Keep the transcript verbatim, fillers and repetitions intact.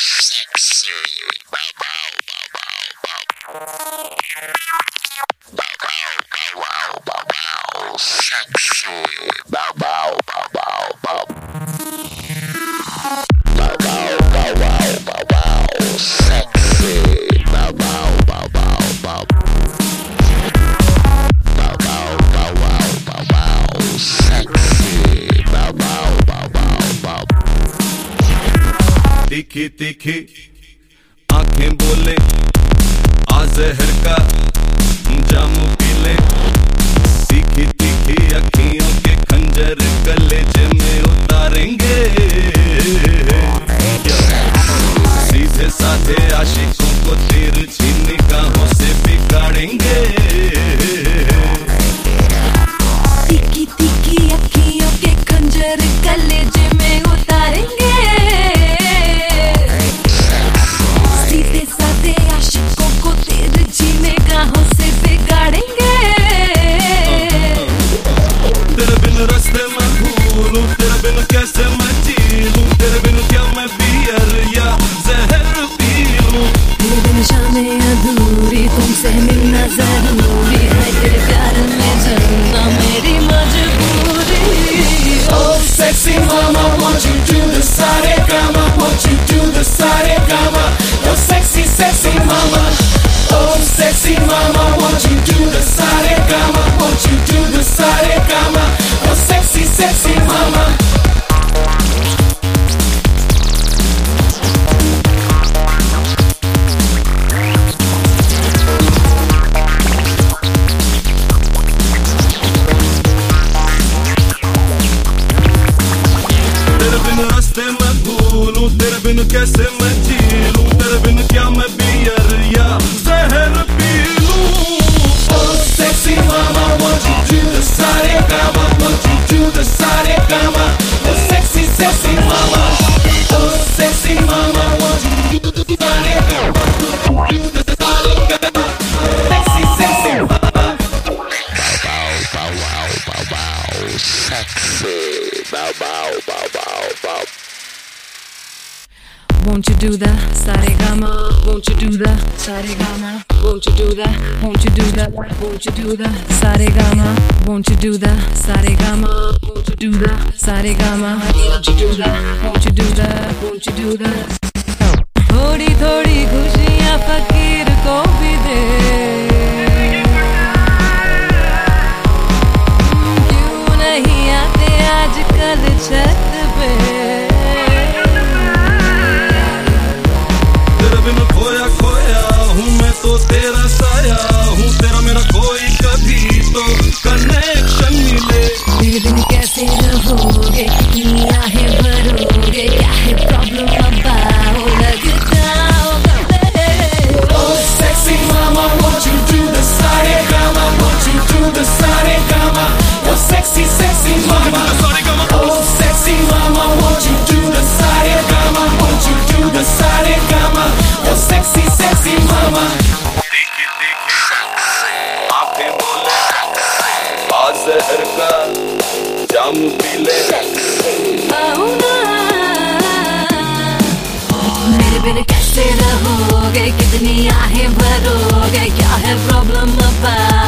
तीखी तीखी आंखें बोले आ जहर का जामू पी ले। तीखी तीखी अखियों के खंजर कलेजे में उतारेंगे। सीधे साधे आशिकों को तिरछी निगाहों से बिगाड़ेंगे। तीखी तीखी अखियों के खंजर कलेजे में उतारेंगे। कैसे मैं जी लूं तेरे बिन, क्या मैं बियर या जहर पी लूं। तेरे बिन शामें अधूरी, तुमसे मिलना जरूरी है। तेरे प्यार में जलना मेरी मजबूरी। Oh sexy mama, won't you do the saregama? Won't you do the saregama? Oh sexy sexy mama. Oh sexy mama, won't you do the saregama? Won't you do the saregama? Oh sexy sexy mama. रास्ते मैं भूलूं तेरे बिन, कैसे मैं जी लूं तेरे बिन, क्या मैं beer या जहर पी लूं। Oh sexy mama, won't you do the saregama? Won't you do the saregama? Oh sexy sexy mama. Oh sexy mama, won't you do the saregama? Do the saregama. Sexy sexy mama. Bow bow bow bow bow sexy bow bow bow bow bow. Won't you do the saregama? Won't you do the saregama? Won't you do the? Won't you do the? Won't you do the saregama? Won't you do the saregama? Won't you do the saregama? Won't you do the? Won't you do the? Won't you do the? थोड़ी थोड़ी खुशियाँ फकीर को भी दे। क्यों नहीं आते आजकल छत पे? खोया खोया हूँ मैं तो तेरा साया हूँ, तेरा मेरा कोई कभी तो कनेक्शन मिले। तेरे बिन कैसे रहोगे, कितनी आहें भरोगे, क्या है प्रॉब्लम बताओ, लगता होगा। Oh sexy mama, won't you do the saregama? Won't you do the saregama? Oh sexy sexy mama. Oh sexy mama, won't you do the saregama? Won't you do the saregama? Oh sexy sexy mama. तीखी तीखी आंखें बोले आ जहर का Jamu P ले। आओ ना, मेरे बिन कैसे रहोगे, कितनी आहें भरोगे, क्या है प्रॉब्लम बताओ।